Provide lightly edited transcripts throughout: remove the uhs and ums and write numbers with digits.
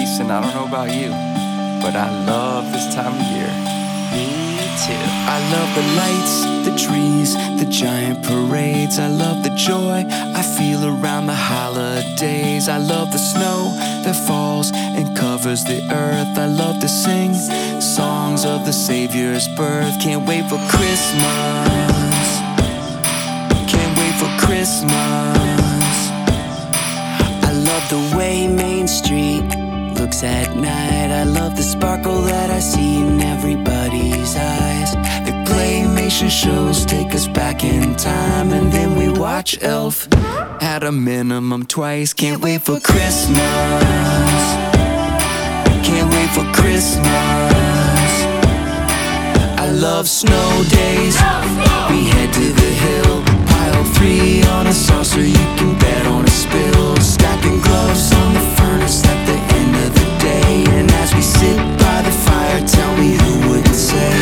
Listen, I don't know about you, but I love this time of year. Me too. I love the lights, the trees, the giant parades. I love the joy I feel around the holidays. I love the snow that falls and covers the earth. I love to sing songs of the Savior's birth. Can't wait for Christmas. Can't wait for Christmas. I love the way Main Street looks at night. I love the sparkle that I see in everybody's eyes. The claymation shows take us back in time, and then we watch Elf at a minimum twice. Can't wait for Christmas. Can't wait for Christmas. I love snow days. We head to the hill, pile 3 on a saucer, you can bet on a spill. Stacking gloves on the furnace at the end of the day. And as we sit by the fire, tell me who wouldn't say,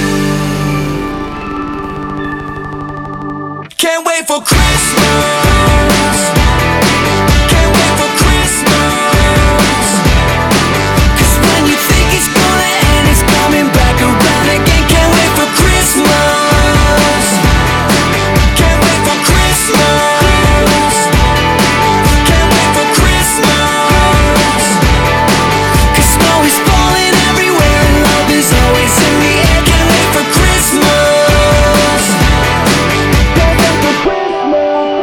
can't wait for Christmas. Can't wait for Christmas. 'Cause when you think it's gonna end, it's coming back around again. Can't wait for Christmas. Can't wait for Christmas. Can't wait for Christmas. 'Cause snow is falling everywhere and love is always in the air. Can't wait for Christmas. Can't wait for Christmas.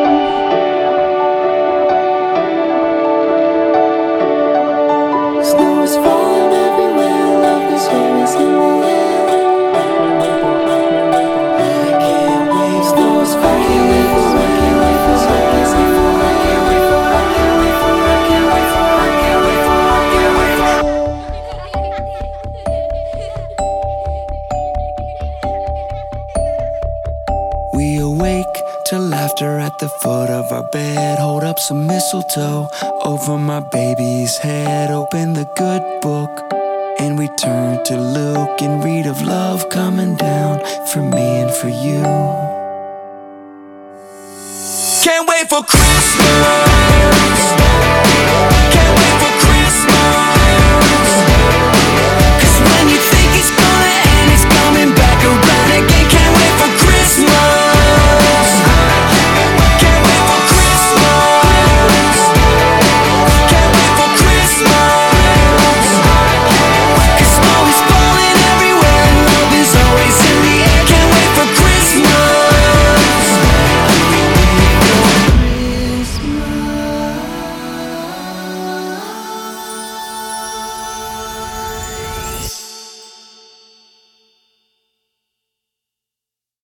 Snow is falling everywhere and love is always in the air. I can't wait. Snow is falling everywhere. I can't wait for always in the air. I can't wait for. I can't wait for. I can't wait for. I can't wait for. I can't wait for. We awake to laughter at the foot of our bed. Hold up some mistletoe over my baby's head. Open the good book and we turn to Luke and read of love coming down for me and for you. Can't wait for Christmas.